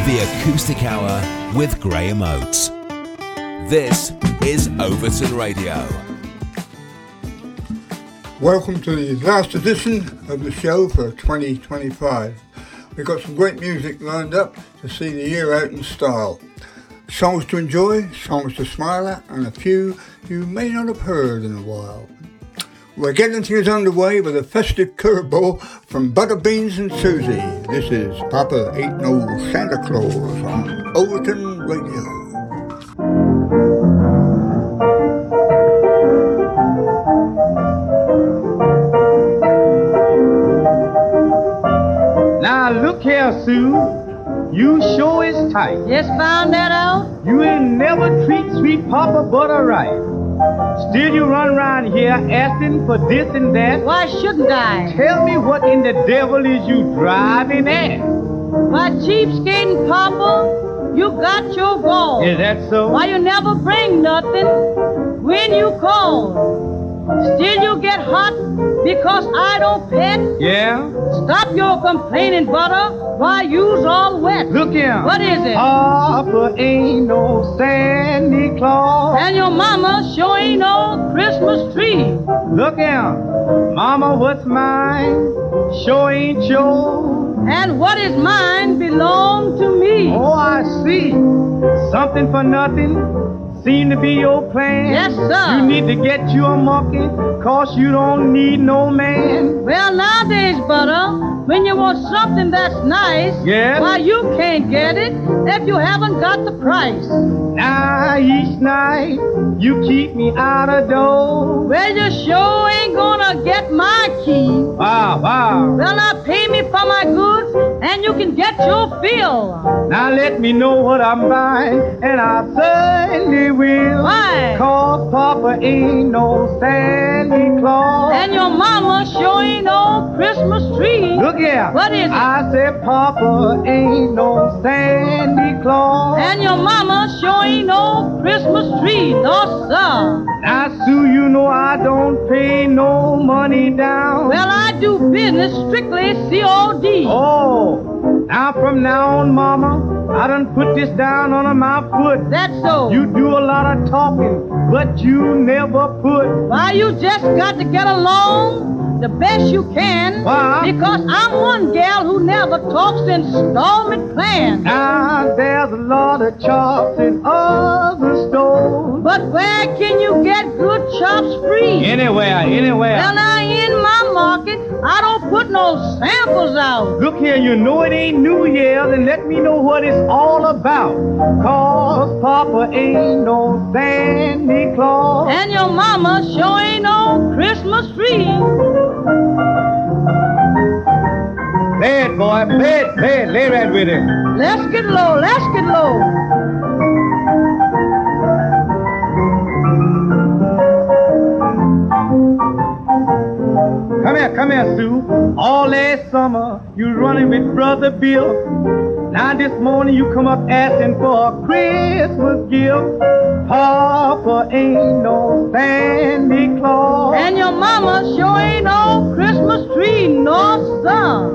The Acoustic Hour with Graham Oates. This is Overton Radio. Welcome to the last edition of the show for 2025. We've got some great music lined up to see the year out in style. Songs to enjoy, songs to smile at, and a few you may not have heard in a while. We're getting things underway with a festive curveball from Butterbeans and Susie. This is Papa Ain't No Santa Claus on Overton Radio. Now look here, Sue, you sure is tight. Just found that out? You ain't never treat sweet Papa Butter right. Still you run around here asking for this and that. Why shouldn't I? Tell me what in the devil is you driving at? Why, cheapskating, Papa, you got your goal. Is that so? Why you never bring nothing when you call? Still you get hot because I don't pet? Yeah? Stop your complaining, Butter. Why you's all wet? Look here. What is it? Papa ain't no Santa Claus. And your mama sure ain't no Christmas tree. Look here. Mama, what's mine sure ain't yours. And what is mine belong to me. Oh, I see. Something for nothing seem to be your plan. Yes, sir. You need to get you a monkey, cause you don't need no man. Well, nowadays, Butter, when you want something that's nice, yeah, why, you can't get it if you haven't got the price. Now, each night, you keep me out of door. Well, you sure ain't gonna get my key. Wow. Well, now pay me for my goods, and you can get your fill. Now let me know what I'm buying, and I certainly will. Why? Cause Papa ain't no Santa Claus. And your mama sure ain't no Christmas tree. Look here. What is it? I said Papa ain't no Santa Claus. And your mama sure ain't no Christmas tree. No, sir. Now, Sue, you know I don't pay no money down. Well, I do business strictly COD. Oh, now from now on, Mama, I done put this down on my foot. That's so. You do a lot of talking, but you never put. Why, you just got to get along the best you can. Why? Because I'm one gal who never talks installment plans. Now, there's a lot of chops in other stores. But where can you get good chops free? Anywhere. Well, now, in my market, I don't put no samples out. Look here, you know it ain't New Year's, and let me know what it's all about. Cause Papa ain't no Santa Claus. And your mama sure ain't no Christmas tree. Play it, boy, play it, lay right with it. Let's get low. Come here, Sue. All last summer, you running with Brother Bill. Now this morning you come up asking for a Christmas gift. Papa ain't no Santa Claus. And your mama sure ain't no Christmas tree, no, sir.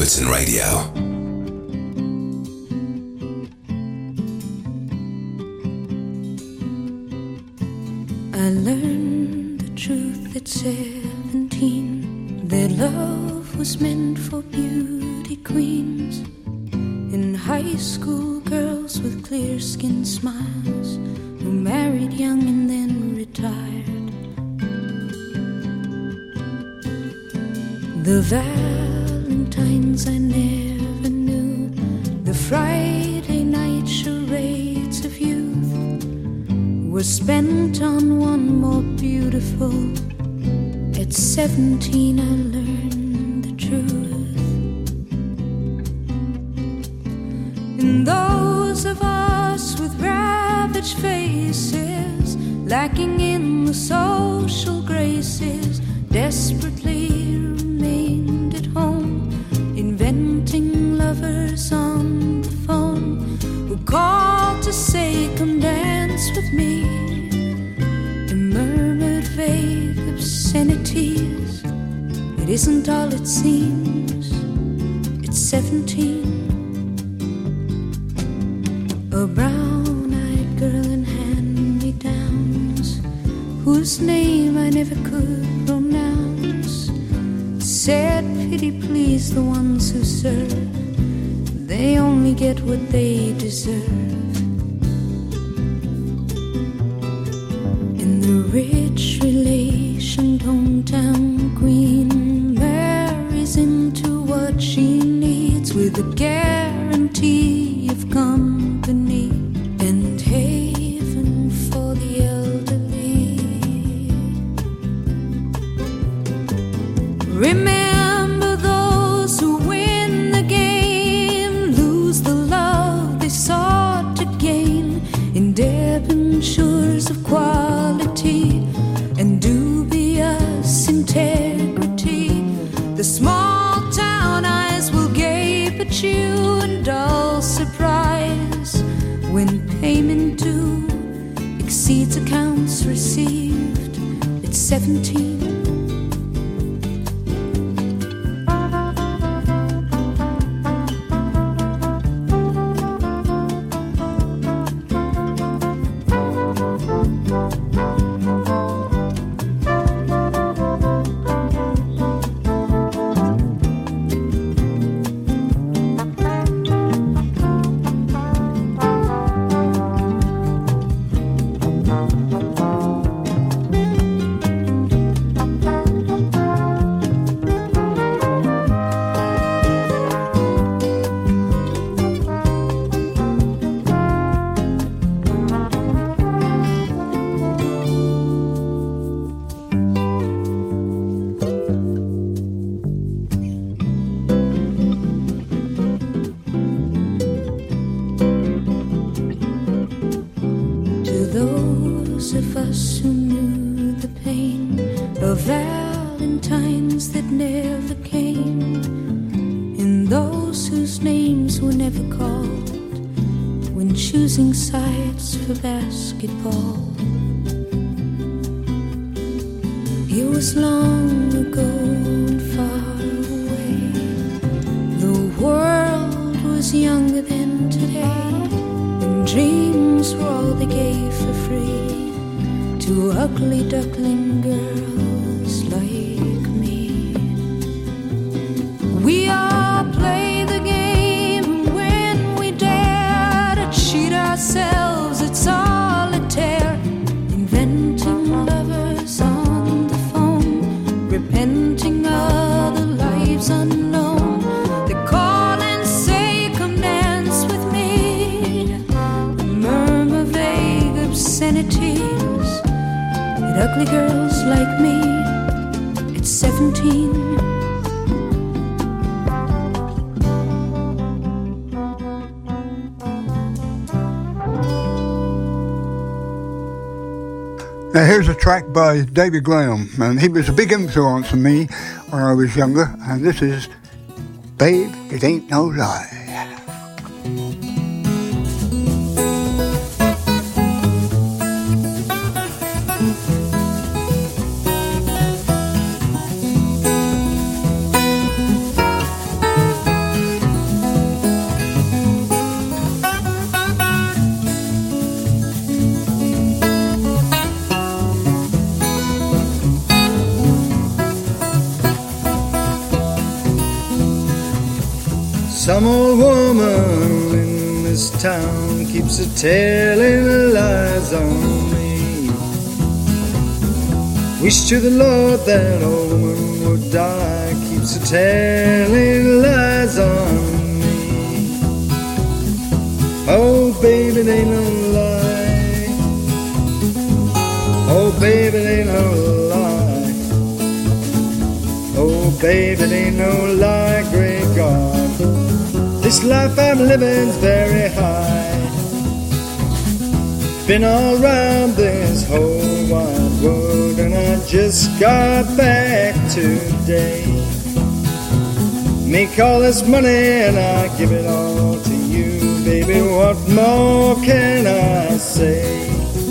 Overton Radio. I learned the truth at 17, that love was meant for beauty queens. In high school, girls with clear-skinned smiles who married young and then retired. The Valentines I never knew, the Friday night charades of youth were spent on one more beautiful. At 17 I learned the truth. And those of us with ravaged faces, lacking in the social graces, desperately remained at home, inventing lovers on the phone who called to say, come dance with me, and murmured vague obscenities. It isn't all it seems. It's 17. A brown-eyed girl in hand-me-downs, whose name I never could pronounce, said, pity please the ones who serve, they only get what they deserve. And the rich relation hometown queen marries into what she needs, with a guarantee of company and haven for the elderly. Remember those who win the game, lose the love they sought to gain, in debentures of quality and dubious integrity. The small town eyes will gape at you in dull surprise when payment due exceeds accounts received. It's 17. Sides for basketball. It was long ago and far away. The world was younger than today, and dreams were all they gave for free to ugly duckling girls like me. We all play the game when we dare to cheat ourselves at solitaire, inventing lovers on the phone, repenting other lives unknown. They call and say, come dance with me, and murmur vague obscenities at ugly girls like me. It's 17. Now here's a track by David Graham, and he was a big influence on me when I was younger, and this is Babe, It Ain't No Lie. Some old woman in this town keeps a telling lies on me. Wish to the Lord that old woman would die, keeps a telling lies on me. Oh baby, it ain't no lie. Oh baby, it ain't no lie. Oh baby, it ain't no lie, great God. This life I'm living's very high. Been all around this whole wide world, and I just got back today. Make all this money and I give it all to you, baby. What more can I say?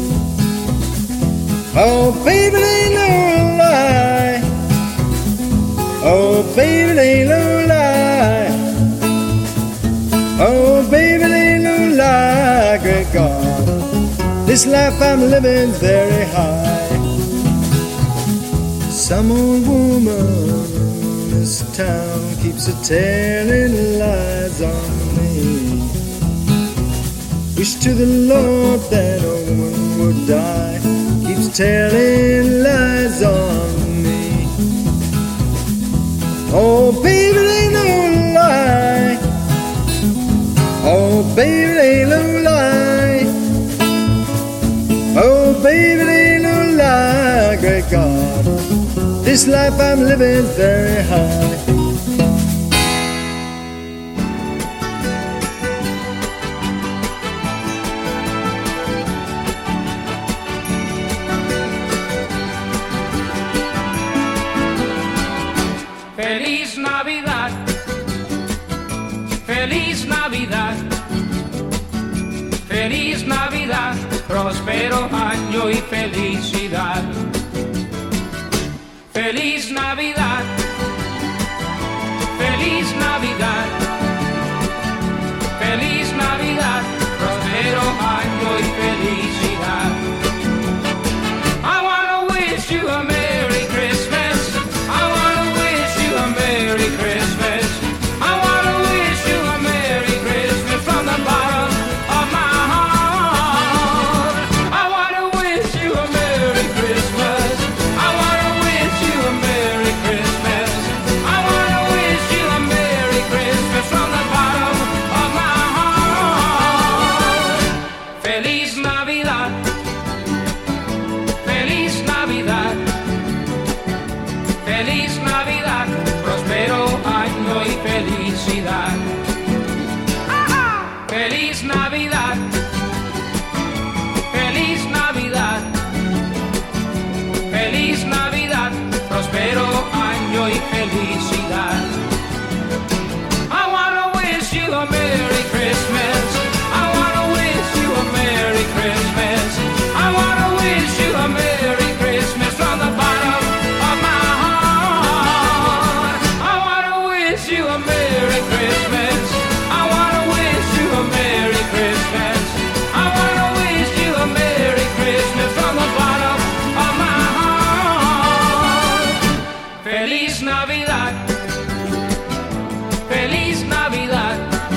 Oh baby, it ain't no lie. Oh baby, it ain't no lie. Oh baby, it ain't no lie, great God. This life I'm living's very high. Some old woman in this town keeps a telling lies on me. Wish to the Lord that old woman would die, keeps telling lies on me. Oh baby, it ain't no lie. Oh baby, it ain't no lie. Oh baby, it ain't no lie, great God. This life I'm living's very high. Feliz Navidad, Feliz Navidad, Feliz Navidad, próspero año y felicidad. Feliz Navidad, Feliz Navidad, Feliz Navidad, próspero año y felicidad. I wanna wish you a Merry Christmas. I wanna wish you a Merry Christmas. I wanna wish you a Merry Christmas from the bottom of my heart. I wanna wish you a Merry Christmas. I wanna wish you a Merry Christmas. I wanna wish you a Merry Christmas from the bottom of my heart. Feliz Navidad, Feliz Navidad, Feliz Navidad, próspero año y felicidad. Feliz Navidad, Feliz Navidad, Feliz Navidad, próspero año y felicidad. I wanna wish you a Merry Christmas. I wanna wish you a Merry Christmas. I wanna wish you a Merry Christmas from the bottom of my heart. I wanna wish you a Merry Christmas. I wanna wish you a Merry Christmas. I wanna wish you a Merry Christmas from the bottom of my heart. Feliz Navidad, Feliz Navidad,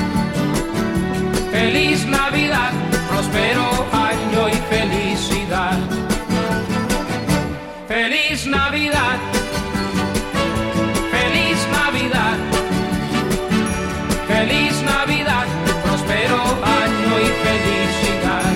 Feliz Navidad, próspero año y felicidad. Feliz Navidad, Feliz Navidad, Feliz Navidad, próspero año y felicidad.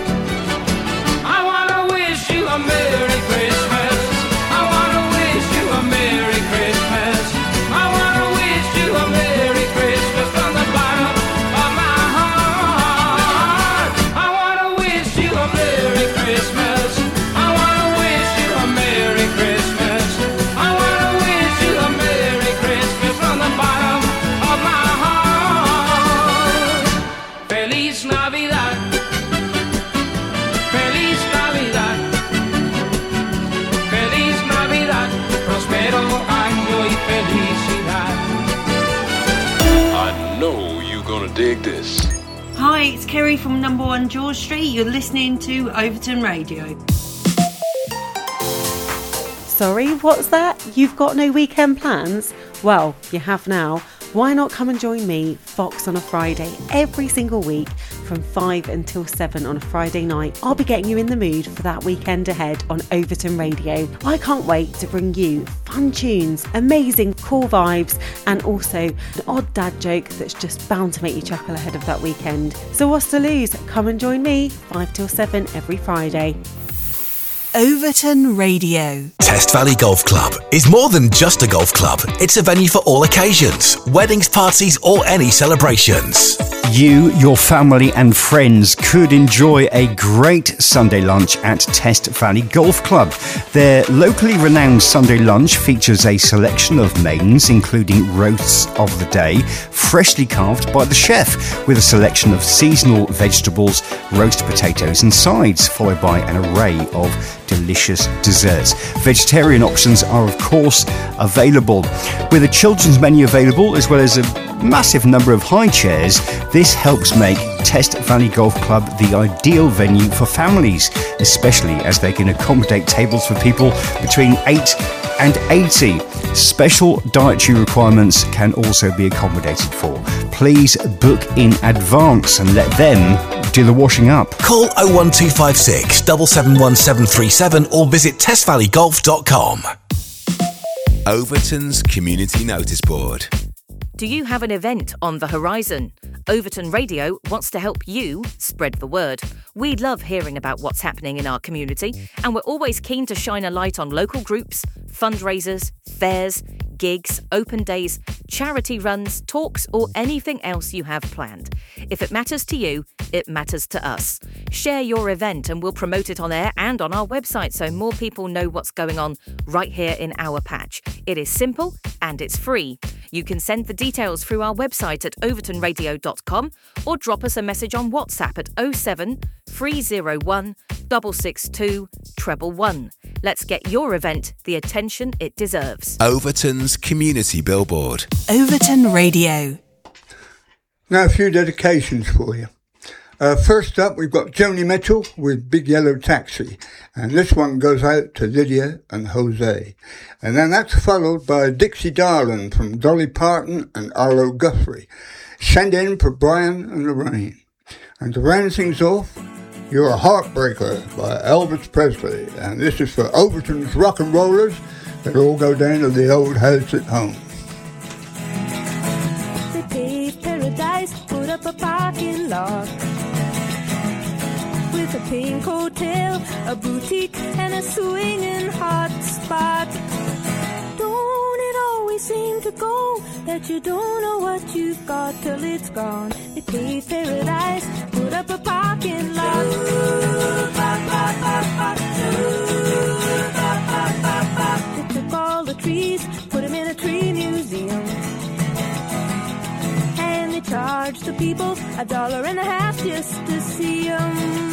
I wanna wish you a Merry Christmas. I wanna wish you a Merry Christmas. I wanna wish you a Merry Christmas from the bottom of my heart. I wanna wish you a Merry Christmas. I wanna wish you a Merry Christmas. I wanna wish you a Merry Christmas from the bottom of my heart. Feliz Navidad, Feliz Navidad, Feliz Navidad, próspero año y felicidad. I know you're gonna dig this. Hi, it's Kerry from Number 1 George Street. You're listening to Overton Radio. Sorry, what's that? You've got no weekend plans? Well, you have now. why not come and join me, Fox on a Friday, every single week from 5 until 7 on a Friday night. I'll be getting you in the mood for that weekend ahead on Overton Radio. I can't wait to bring you fun tunes, amazing cool vibes, and also an odd dad joke that's just bound to make you chuckle ahead of that weekend. So what's to lose? Come and join me 5 till 7 every Friday. Overton Radio. Test Valley Golf Club is more than just a golf club. It's a venue for all occasions, weddings, parties, or any celebrations. You, your family and friends could enjoy a great Sunday lunch at Test Valley Golf Club. Their locally renowned Sunday lunch features a selection of mains, including roasts of the day, freshly carved by the chef, with a selection of seasonal vegetables, roast potatoes and sides, followed by an array of delicious desserts. Vegetarian options are of course available. With a children's menu available as well as a massive number of high chairs, this helps make Test Valley Golf Club the ideal venue for families, especially as they can accommodate tables for people between 8 and 80. Special dietary requirements can also be accommodated for. Please book in advance and let them do the washing up. Call 01256 771737 or visit testvalley.golf.com. Overton's Community Notice Board. Do you have an event on the horizon? Overton Radio wants to help you spread the word. We love hearing about what's happening in our community, and we're always keen to shine a light on local groups, fundraisers, fairs, gigs, open days, charity runs, talks, or anything else you have planned. If it matters to you, it matters to us. Share your event and we'll promote it on air and on our website so more people know what's going on right here in our patch. It is simple and it's free. You can send the details through our website at overtonradio.com or drop us a message on WhatsApp at 07 301 662 111. Let's get your event the attention it deserves. Overton's Community Billboard. Overton Radio. Now a few dedications for you. First up, we've got Joni Mitchell with Big Yellow Taxi. And this one goes out to Lydia and Jose. And then that's followed by Dixie Darling from Dolly Parton and Arlo Guthrie. Send in for Brian and Lorraine. And to round things off, You're a Heartbreaker by Elvis Presley. And this is for Overton's rock and rollers that all go down to the old house at home. They paved paradise, put up a parking lot with a pink hotel, a boutique, and a swinging hot spot. Don't it always seem to go that you don't know what you've got till it's gone? They paved paradise, put up a parking lot. They took all the trees, put them in a tree museum, and they charged the people $1.50 just to see them.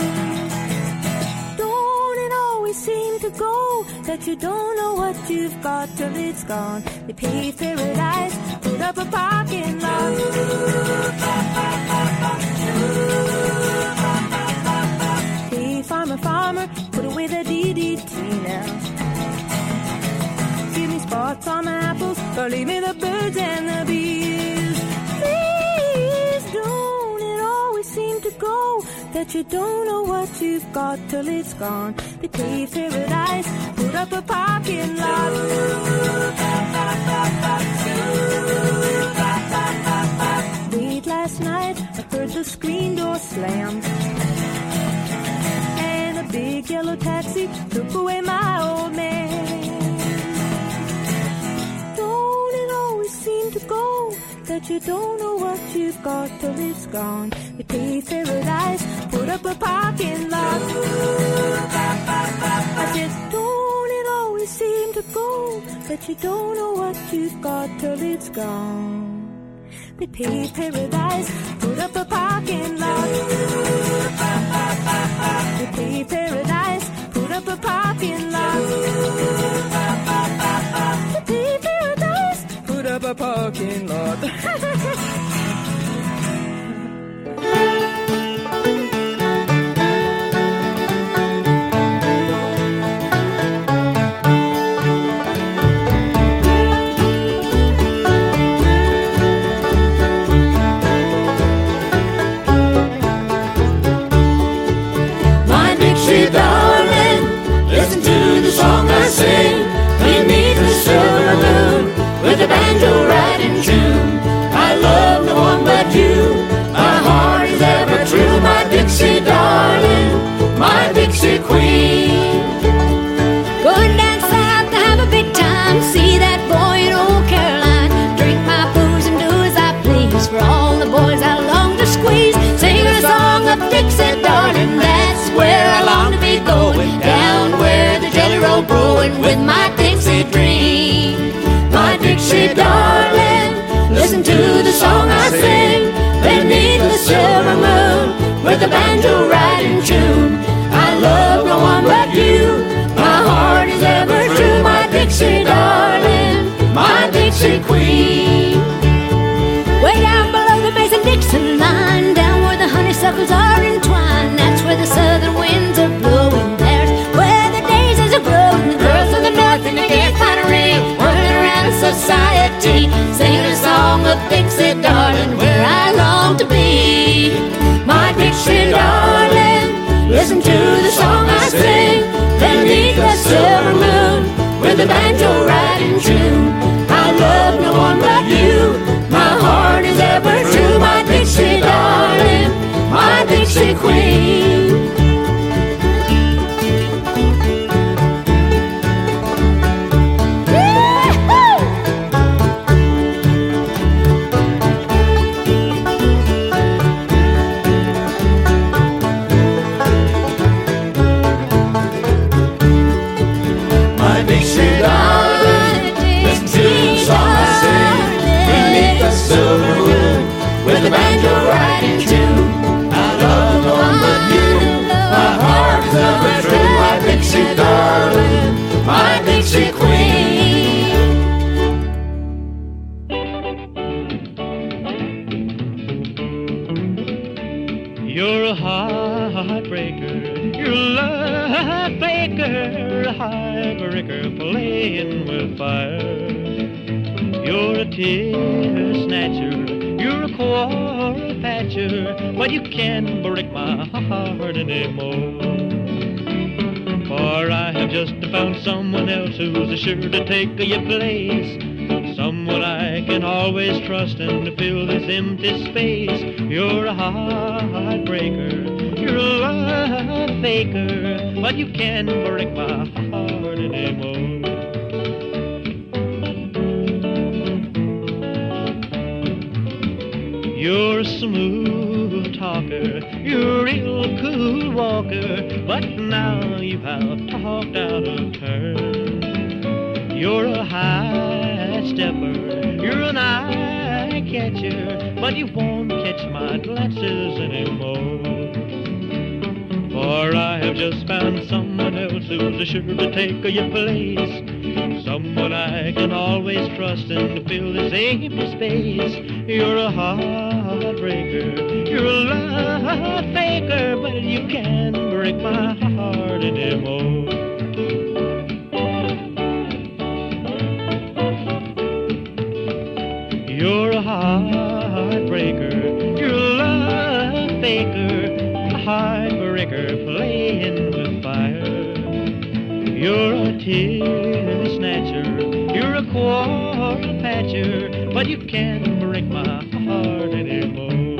Don't it always seem to go that you don't know what you've got till it's gone? They paved paradise, put up a parking lot. Hey, farmer, farmer, put away the DDT now. Give me spots on my apples, or leave me the birds and the bees. Please, don't it always seem to go that you don't know what you've got till it's gone? They paved paradise, put up a parking lot. Late last night, I heard the screen door slam, and a big yellow taxi took away my old man. Don't it always seem to go that you don't know what you've got till it's gone? They paved paradise, put up a parking lot. I said, don't it always seem to go that you don't know what you've got till it's gone? They paved paradise, put up a parking lot. They paved paradise, put up a parking lot. They paved paradise, put up a parking lot. Dixie queen. Way down below the Mason-Dixon line, down where the honeysuckles are entwined, that's where the southern winds are blowing. There's where the daisies are growing. The girls of the north in the gay finery, whirling around society, singing a song of Dixie, darling, where I long to be. My Dixie darling, listen to the song I sing beneath the silver moon, with the banjo right in tune. I love no one but you, my heart is ever true. My Dixie darling, my Dixie queen. Silver moon, with the banjo right in tune. I love no one but you, my heart is ever true. My Dixie darling, my Dixie queen. You're a heartbreaker, you're a love faker, a heartbreaker playing with fire. You're a tear snatcher, you're a quarrel patcher, but you can't break my heart anymore. For I have just found someone else who's sure to take your place, someone I can always trust and to fill this empty space. You're a heartbreaker, you're a love faker, but you can't break my heart anymore. You're a smooth talker, you're a real cool walker, but now you have talked out of turn. You're a high stepper, you're an eye catcher, but you won't catch my glances anymore. For I have just found someone else who's sure to take your place, someone I can always trust and to fill this empty space. You're a heartbreaker, you're a love faker, but you can't break my heart anymore. You're a heartbreaker, you're a love faker, a heartbreaker playing with fire. You're a tear snatcher, you're a quarrel patcher, but you can't break my heart anymore.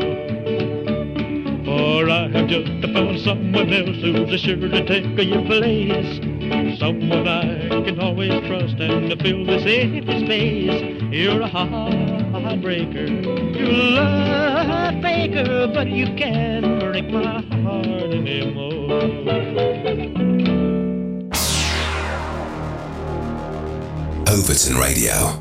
For I have just found someone else who's sure to take your place, someone I can always trust and to fill this empty space. You're a heartbreaker, you're a love faker, but you can't break my heart anymore. Overton Radio.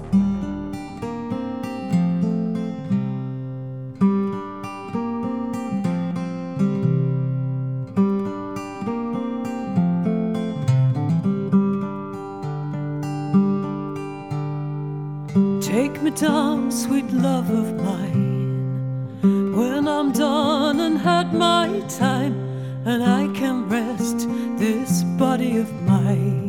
Take me down, sweet love of mine, when I'm done and had my time, and I can rest this body of mine.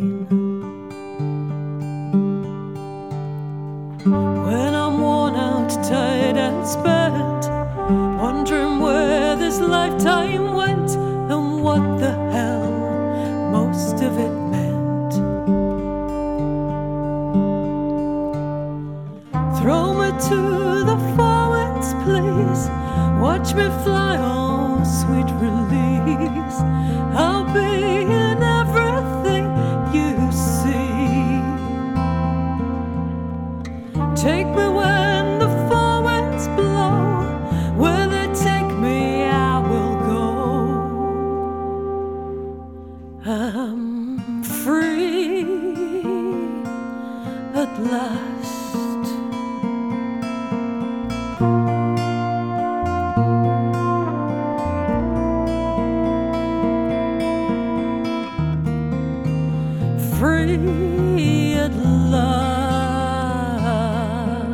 When I'm worn out, tired and spent, wondering where this lifetime went and what the hell most of it meant. Throw me to the forwards, please. Watch me fly on sweet release. I'll be in everything you see. Take me when the forwards blow. Where they take me, I will go. I'm free at last. Free at last.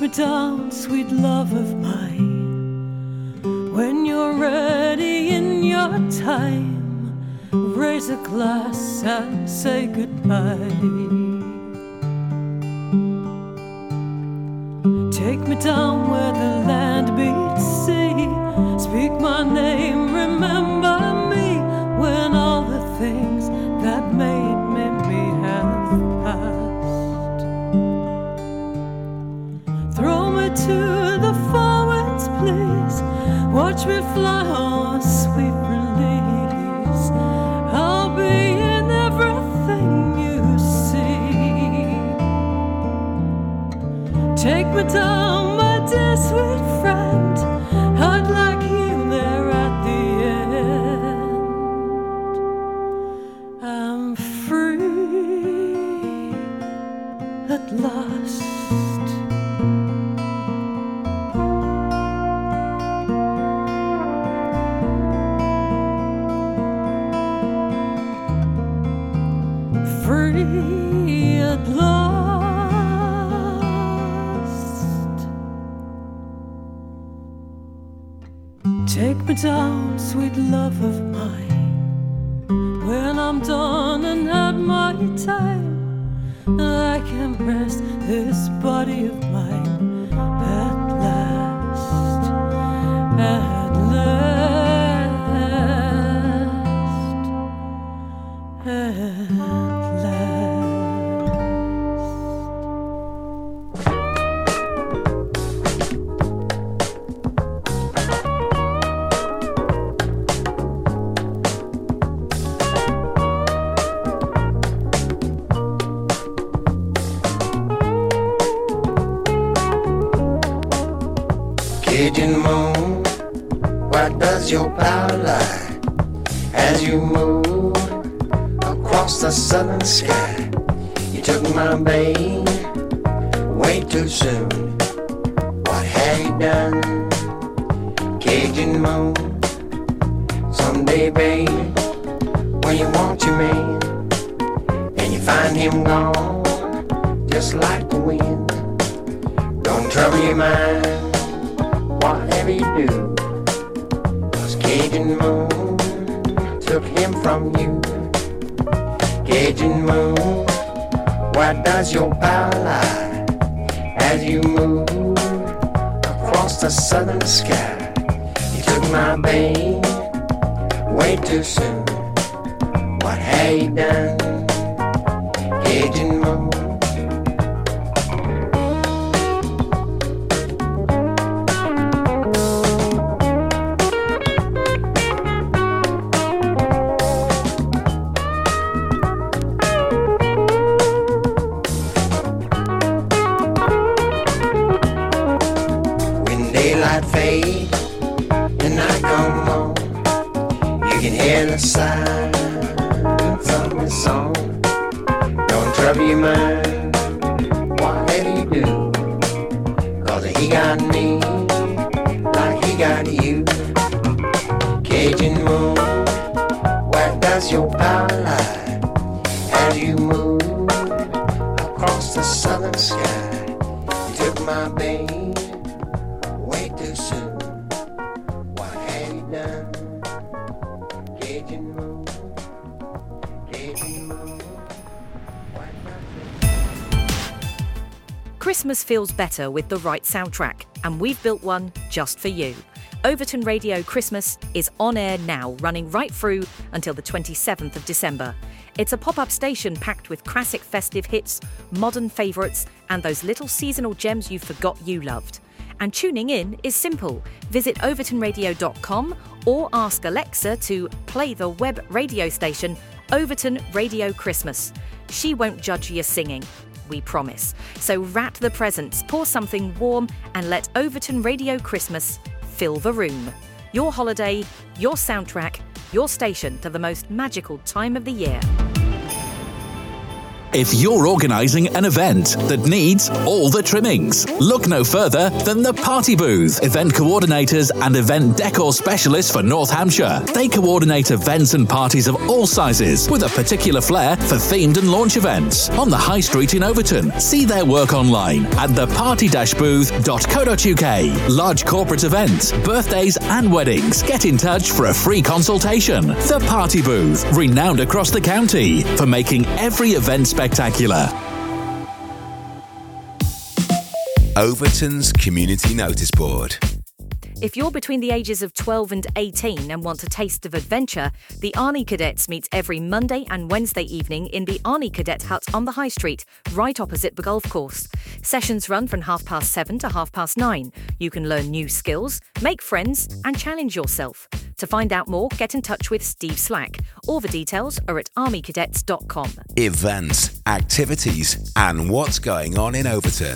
me down, sweet love of mine. When you're ready in your time, raise a glass and say goodbye. Take me down where the land meets sea. Speak my name, remember me, when all the things that made me have passed. Throw me to the forwards, please. Watch me fly on sweet release. I'll be in everything you see. Take me down, my dear sweet friend. I'd like you there at the end. I'm free at last. Free at last. Take me down, sweet love of mine, when I'm done and had my time, I can rest this body of mine at last, at last, at last. Cajun moon, where does your power lie? As you move across the southern sky, you took my babe way too soon. What have you done? Cajun moon, someday, babe, when you want your man, and you find him gone, just like the wind. Don't trouble your mind, whatever you do, 'cause Cajun moon took him from you. Cajun moon, where does your power lie? As you move across the southern sky, you took my babe way too soon. What have you done? Cajun moon. Fade and I come home, you can hear the silence of my song. Don't trouble your mind, whatever you do, 'cause he got me like he got you. Cajun moon, where does your power lie? As you move across the southern sky, you took my babe way too soon. What have you done? Cajun moon, Cajun moon. Christmas feels better with the right soundtrack, and we've built one just for you. Overton Radio Christmas is on air now, running right through until the 27th of December. It's a pop-up station packed with classic festive hits, modern favourites, and those little seasonal gems you forgot you loved. And tuning in is simple. Visit overtonradio.com or ask Alexa to play the web radio station Overton Radio Christmas. She won't judge your singing, we promise. So wrap the presents, pour something warm, and let Overton Radio Christmas fill the room. Your holiday, your soundtrack, your station to the most magical time of the year. If you're organising an event that needs all the trimmings, look no further than the Party Booth. Event coordinators and event decor specialists for North Hampshire. They coordinate events and parties of all sizes with a particular flair for themed and launch events. On the High Street in Overton, see their work online at theparty-booth.co.uk. Large corporate events, birthdays and weddings. Get in touch for a free consultation. The Party Booth, renowned across the county for making every event spectacular. Overton's Community Notice Board. If you're between the ages of 12 and 18 and want a taste of adventure, the Arnie Cadets meet every Monday and Wednesday evening in the Arnie Cadet Hut on the High Street, right opposite the golf course. Sessions run from 7:30 to 9:30. You can learn new skills, make friends and challenge yourself. To find out more, get in touch with Steve Slack. All the details are at armycadets.com. Events, activities and what's going on in Overton.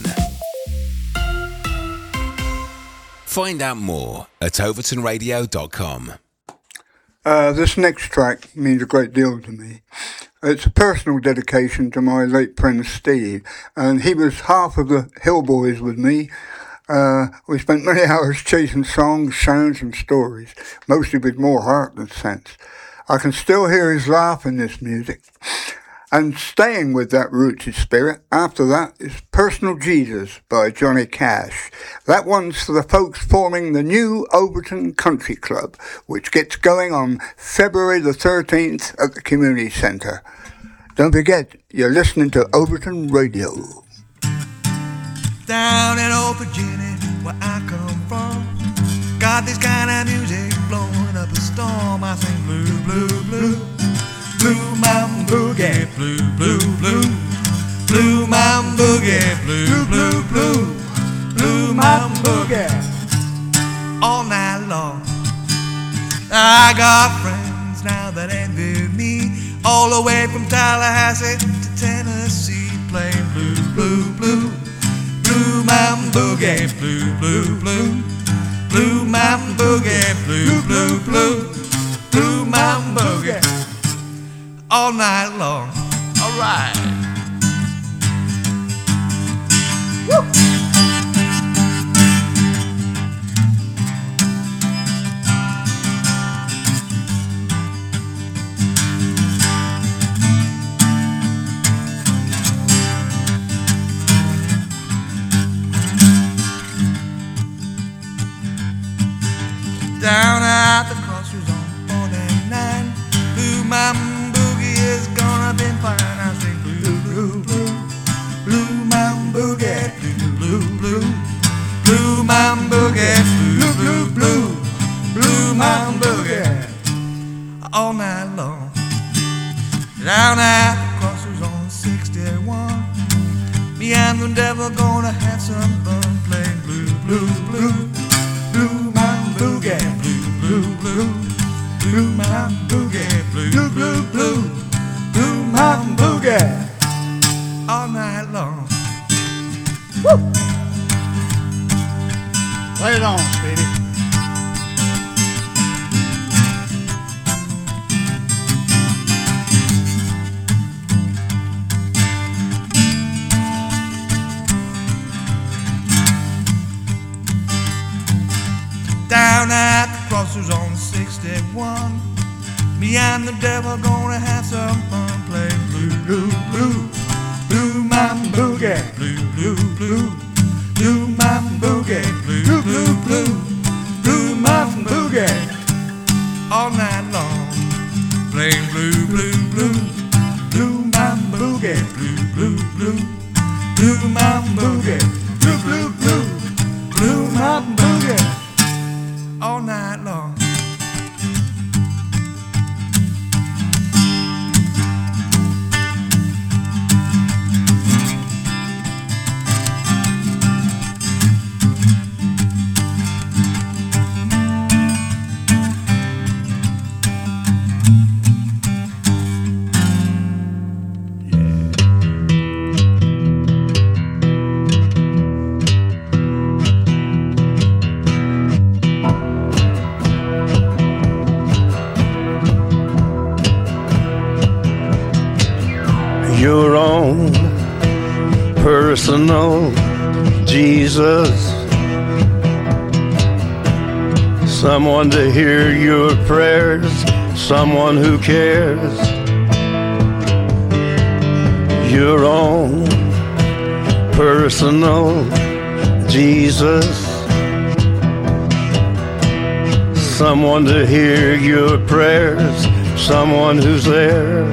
Find out more at overtonradio.com. This next track means a great deal to me. It's a personal dedication to my late friend Steve, and he was half of the Hillboys with me. We spent many hours chasing songs, sounds and stories, mostly with more heart than sense. I can still hear his laugh in this music. And staying with that rooted spirit, after that is Personal Jesus by Johnny Cash. That one's for the folks forming the new Overton Country Club, which gets going on February the 13th at the Community Centre. Don't forget, you're listening to Overton Radio. Down in old Virginia, where I come from, got this kind of music blowing up a storm. I sing blue, blue, blue. Blue Mountain Boogie, blue, blue, blue. Blue Mountain Boogie, blue, blue, blue. Blue Mountain Boogie, all night long. I got friends now that envy me, all the way from Tallahassee to Tennessee, playing blue, blue, blue. Blue Mountain Boogie, blue, blue, blue. Blue Mountain Boogie, blue, blue, blue. Blue Mountain Boogie, all night long. All right. Woo! Down at the crossroads on 49, Blue Mountain Boogie is gonna be fine. I sing blue, blue, blue. Blue Mountain Boogie, blue, blue, blue. Blue Mountain Boogie, blue, blue, blue. Blue Mountain Boogie, all night long. Down at the crossroads on 61, me and the devil gonna have some fun playing blue, blue, blue. Blue Mountain Boogie, blue, blue, blue. Blue Mountain Boogie, blue, blue, blue, blue. Blue Mountain Boogie, all night long. Woo! Play it on, Speedy. Down at the crossroads on 61, me and the devil gonna have some fun playing blue, blue, blue. Blue Mountain Boogie, blue, blue, blue. Blue Mountain Boogie, blue, blue, blue, blue. Blue Mountain Boogie, all night long. Playing blue, blue, blue. Blue Mountain Boogie, blue, blue, blue. Blue Mountain Boogie, blue, blue, blue. Blue Mountain Boogie, all night long. You're on personal Jesus, someone to hear your prayers, someone who cares. Your own personal Jesus, someone to hear your prayers, someone who's there.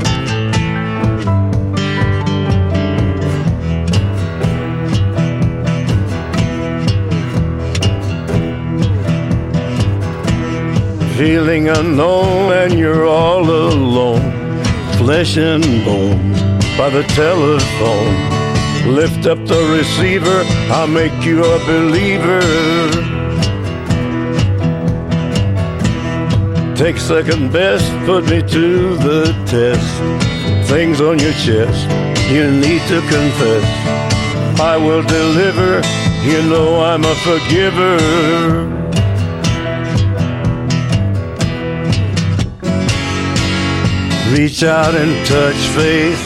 Feeling unknown and you're all alone, flesh and bone by the telephone. Lift up the receiver, I'll make you a believer. Take second best, put me to the test. Things on your chest, you need to confess. I will deliver, you know I'm a forgiver. Reach out and touch faith.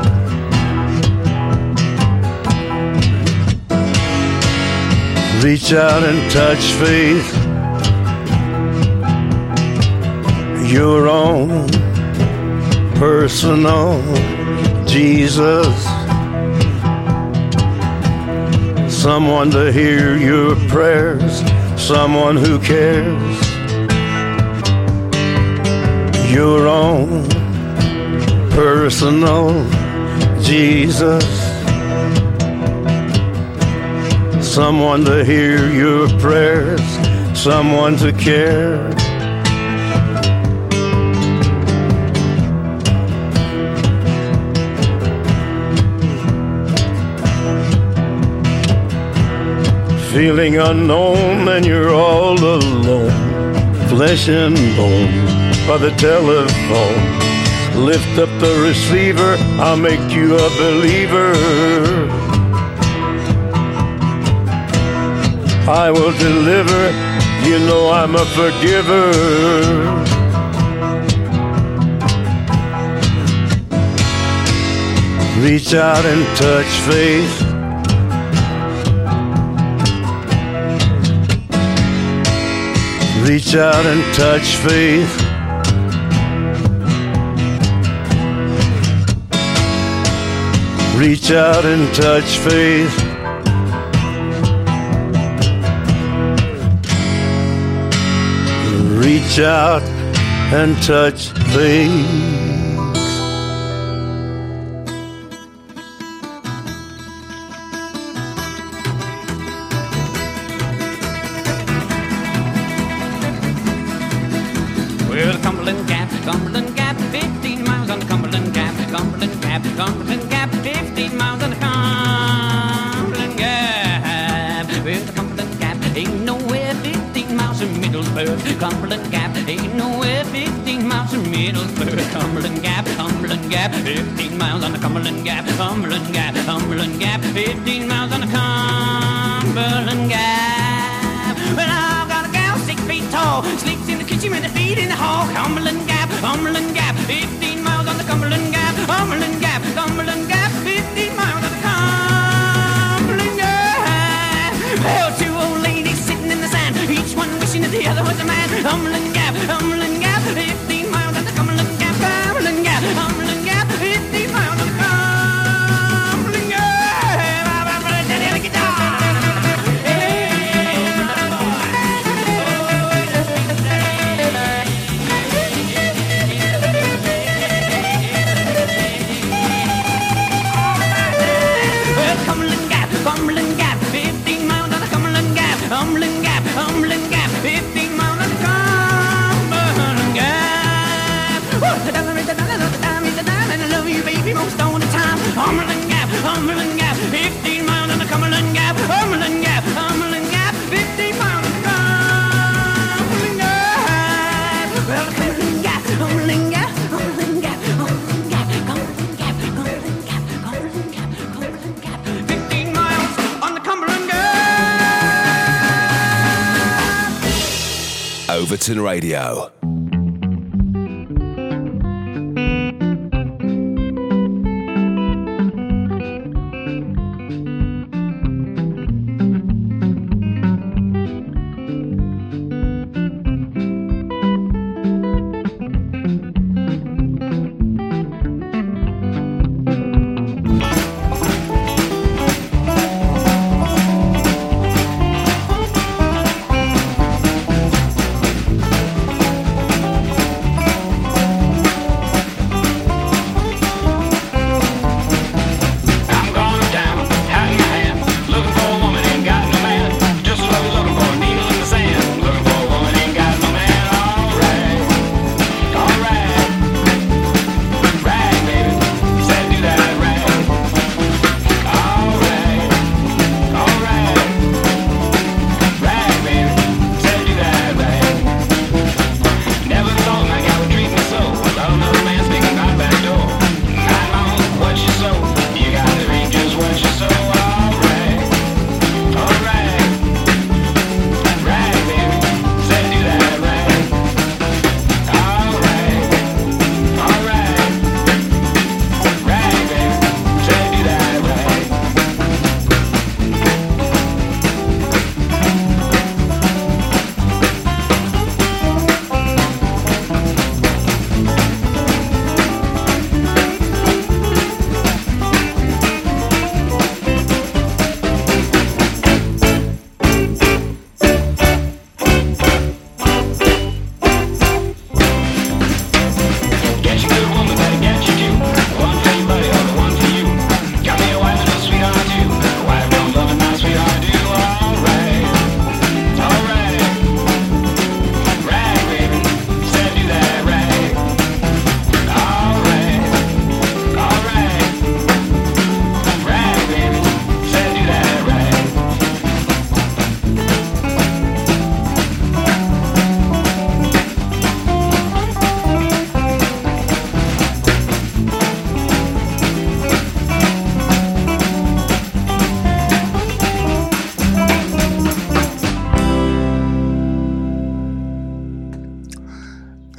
Reach out and touch faith. Your own personal Jesus, someone to hear your prayers, someone who cares. Your own personal Jesus, someone to hear your prayers, someone to care. Feeling unknown and you're all alone, flesh and bone by the telephone. Lift up the receiver, I'll make you a believer. I will deliver, you know I'm a forgiver. Reach out and touch faith. Reach out and touch faith. Reach out and touch faith. Reach out and touch faith. Well, Cumberland Gap, 15 miles on the Cumberland Gap, Cumberland Gap, 15 miles on the Cumberland Gap. Well, the Cumberland Gap ain't nowhere 15 miles from Middlesbrough. Cumberland Gap ain't nowhere 15 miles from Middlesbrough. Cumberland Gap, 15 miles on the Cumberland Gap, Cumberland Gap, 15 miles on the Cumberland Gap. Well, I've got a gal 6 feet tall, sleeps in the kitchen with her feet in the hall. Cumberland Gap, 15 miles on the Cumberland Gap, Cumberland Gap, 15 miles on the Cumberland Gap. Well, 2 old ladies sitting in the sand, each one wishing that the other was a man. Cumberland Gap, 15 miles on the Cumberland Gap, Cumberland Gap, 15 miles on the Cumberland Gap. Cumberland Gap, 15 miles on the Cumberland Gap, Cumberland Gap, 15 miles on the Cumberland Gap. The dollar is the dollar, the dime is the dime, and I love you, baby, most all the time. Cumberland Gap, 15 miles on the Cumberland Gap, Cumberland Gap, 15 miles on the Cumberland Gap. Well, the Cumberland Gap, Cumberland Gap, Cumberland Gap, Cumberland Gap, Cumberland Gap, Cumberland Gap, Cumberland Gap, Cumberland Gap, 15 miles on the Cumberland Gap. Overton Radio.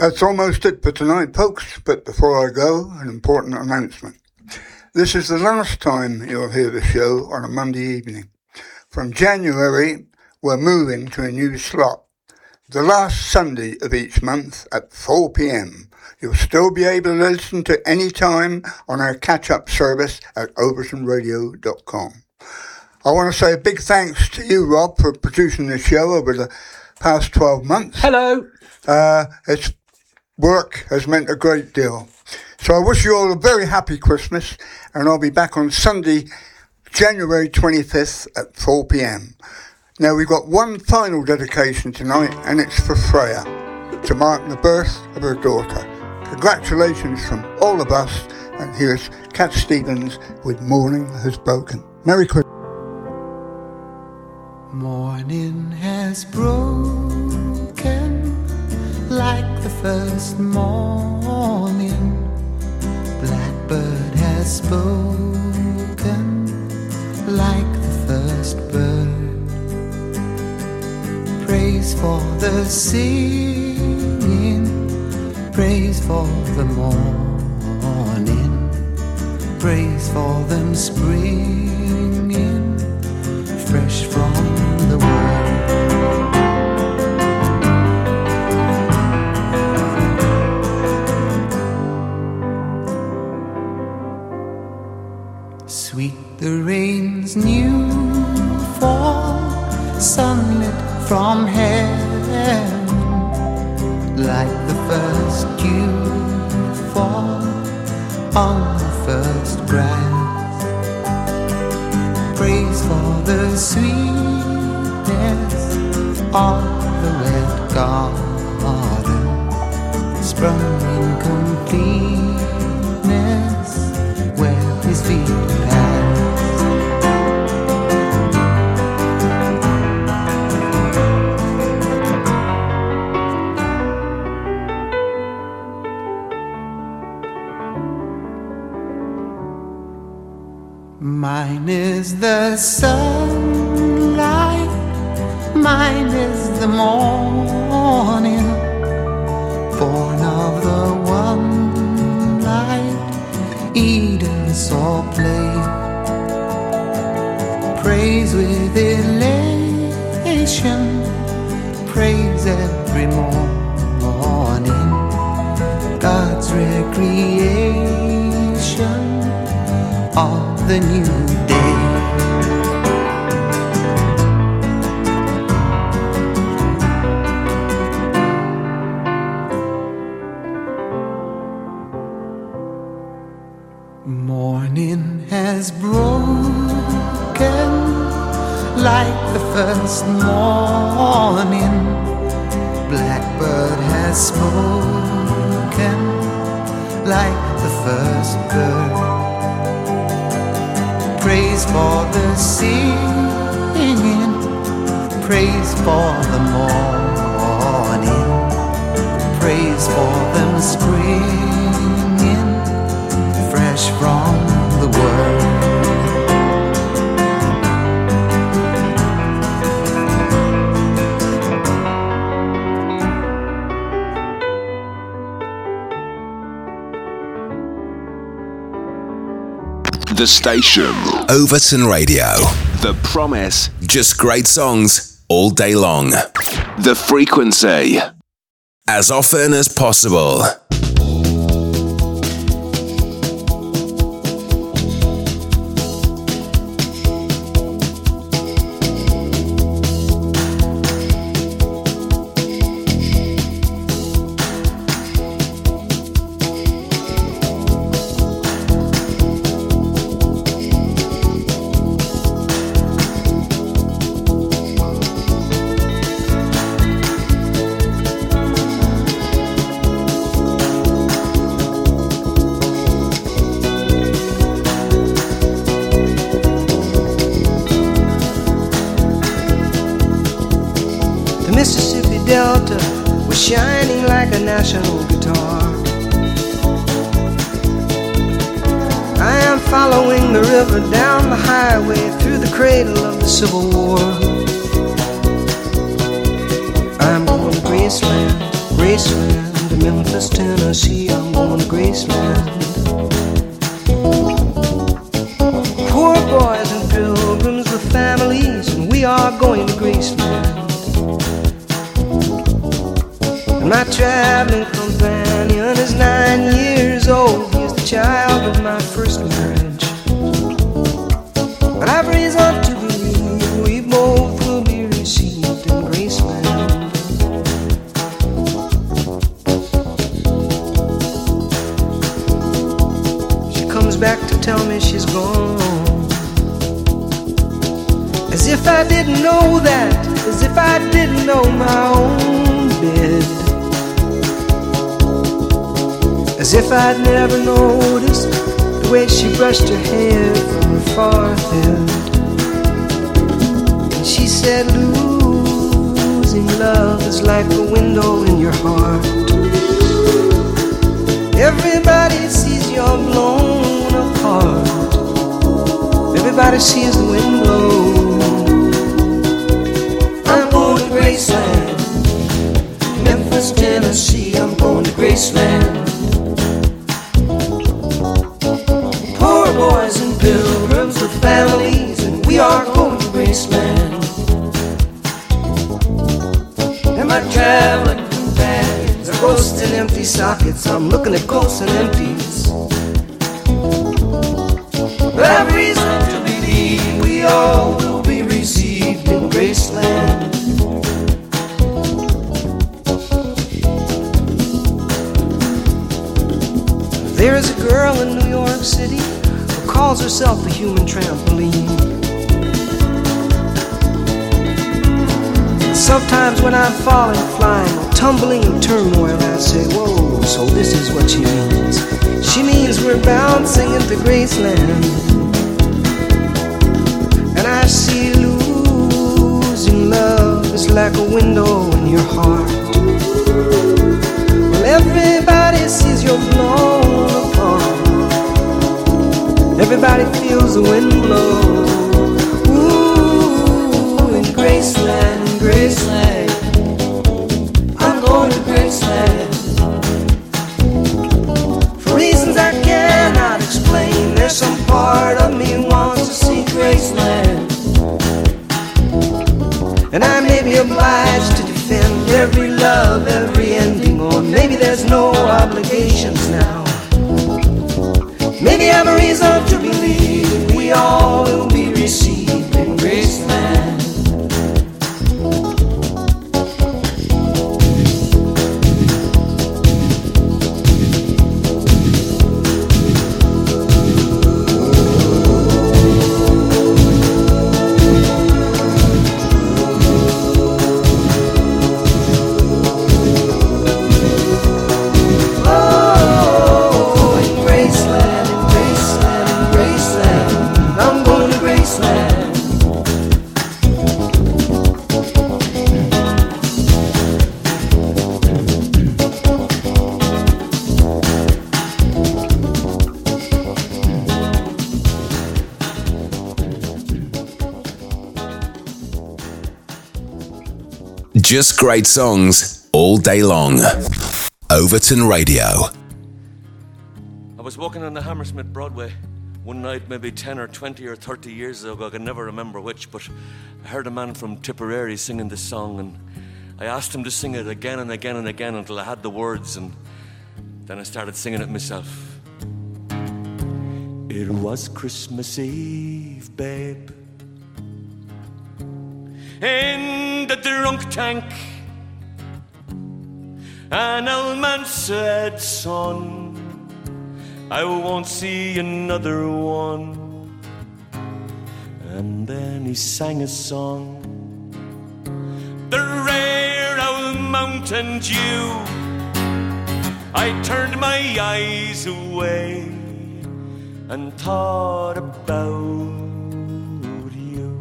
That's almost it for tonight, folks, but before I go, an important announcement. This is the last time you'll hear the show on a Monday evening. From January, we're moving to a new slot. The last Sunday of each month at 4 p.m. You'll still be able to listen to any time on our catch-up service at overtonradio.com. I want to say a big thanks to you, Rob, for producing the show over the past 12 months. Hello. Its work has meant a great deal. So I wish you all a very happy Christmas, and I'll be back on Sunday, January 25th at 4 p.m. Now, we've got one final dedication tonight, and it's for Freya, to mark the birth of her daughter. Congratulations from all of us, and here's Cat Stevens with Morning Has Broken. Merry Christmas. Morning has broken like the first morning. Blackbird has spoken like the first bird. Praise for the singing, praise for the morning, praise for them springing fresh from the world. Sweet the rain's new fall, sunlit from heaven, like the first dew fall on the first grass. Praise for the sweetness of the wet garden, sprung in completeness where his feet pass. Mine is the sunlight, mine is the morning, born of the one light Eden saw play. Praise with elation, praise every morning, God's recreation of the new day. Morning has broken like the first morning. Blackbird has spoken like the first bird. Praise for the singing, praise for the morning, praise for them springing fresh from the world. The station. Overton Radio. The promise. Just great songs all day long. The frequency. As often as possible. Delta was shining like a national guitar. I am following the river down the highway through the cradle of the Civil War. I'm going to Graceland, Graceland, Memphis, Tennessee, I'm going to Graceland. Poor boys and pilgrims with families, and we are going to Graceland. And my traveling companion is 9 years old. He is the child of my first marriage. But I've reason to believe we both will be received in Graceland. She comes back to tell me she's gone, as if I didn't know that, as if I didn't know my own bed, as if I'd never noticed the way she brushed her hair from her forehead. And she said, losing love is like a window in your heart. Everybody sees you're blown apart. Everybody sees the wind blow. I'm going to Graceland. Memphis, Tennessee, I'm going to Graceland. Poor boys and pilgrims with families, and we are going to Graceland. And my traveling companions are ghosts and empty sockets. I'm looking at ghosts and empties. But I've reason to believe we all will be received in Graceland. There is a girl in New York City who calls herself a human trampoline. And sometimes when I'm falling, flying, or tumbling in turmoil, I say, whoa, so this is what she means. She means we're bouncing into Graceland. And I see losing love is like a window in your heart. Well, everybody sees you're blown apart. Everybody feels the wind blow. Ooh, in Graceland, in Graceland, I'm going to Graceland. For reasons I cannot explain, there's some part of me wants to see Graceland. And I may be obliged to defend every love, every ending, or maybe there's no obligations now. Maybe I have a reason to believe we all will be received in Graceland. Just great songs all day long. Overton Radio. I was walking on the Hammersmith Broadway one night, maybe 10 or 20 or 30 years ago, I can never remember which, but I heard a man from Tipperary singing this song, and I asked him to sing it again and again and again until I had the words, and then I started singing it myself. It was Christmas Eve, babe, in the drunk tank. An old man said, son, I won't see another one. And then he sang a song, the rare old Mountain Dew. I turned my eyes away and thought about you.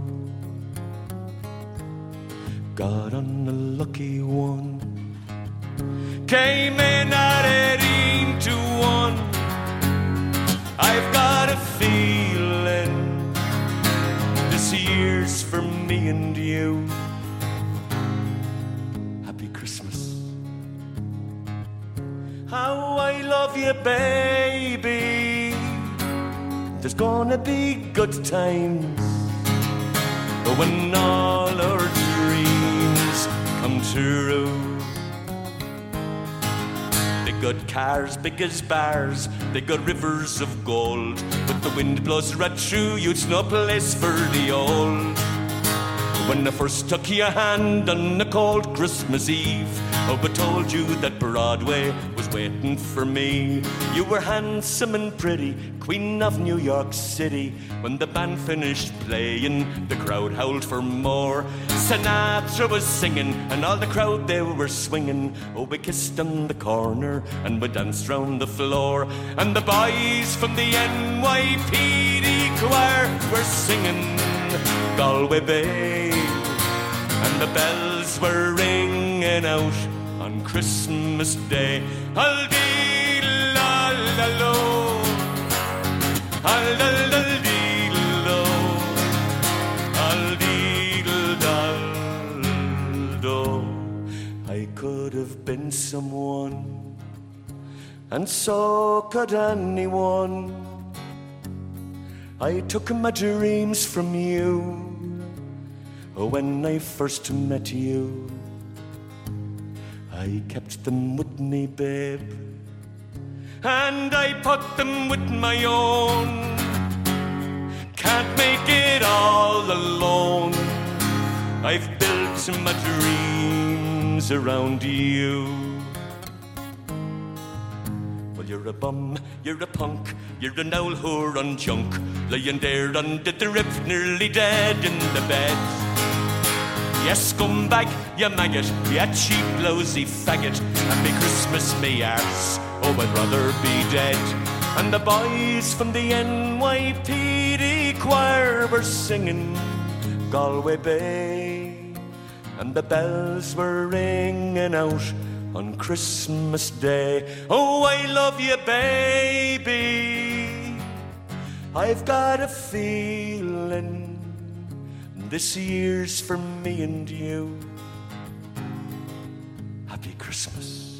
Got on a lucky one, came in at 18 to 1. I've got a feeling this year's for me and you. Happy Christmas. I love you, baby. There's gonna be good times when all our dreams come true. They got cars big as bars, they got rivers of gold, but the wind blows right through you, it's no place for the old. When I first took your hand on a cold Christmas Eve, oh, I told you that Broadway was waiting for me. You were handsome and pretty, Queen of New York City. When the band finished playing, the crowd howled for more. Sinatra was singing, and all the crowd they were swinging. Oh, we kissed on the corner, and we danced round the floor. And the boys from the NYPD choir were singing Galway Bay. And the bells were ringing out on Christmas Day. Al-dee-la-la-lo, al-dal-dal-dee-lo, al-dee-dal-do. I could have been someone, and so could anyone. I took my dreams from you when I first met you. I kept them with me, babe, and I put them with my own. Can't make it all alone. I've built my dreams around you. Well, you're a bum, you're a punk, you're an old whore junk, lying there under the rip, nearly dead in the bed. You scumbag, you maggot, you cheap, lousy faggot. Happy Christmas, me arse, oh, I'd rather be dead. And the boys from the NYPD choir were singing Galway Bay. And the bells were ringing out on Christmas Day. Oh, I love you, baby. I've got a feeling this year's for me and you. Happy Christmas.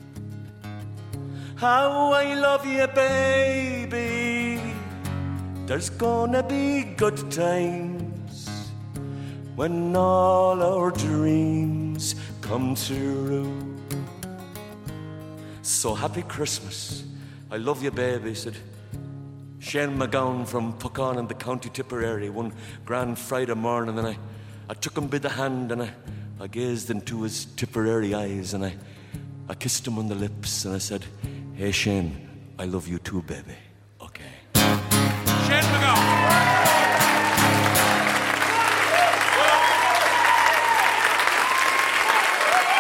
How I love you, baby. There's gonna be good times when all our dreams come true. So happy Christmas. I love you, baby, said Shane McGowan from Puckon in the County Tipperary one grand Friday morning, and I took him by the hand and I gazed into his Tipperary eyes, and I kissed him on the lips, and I said, hey Shane, I love you too, baby.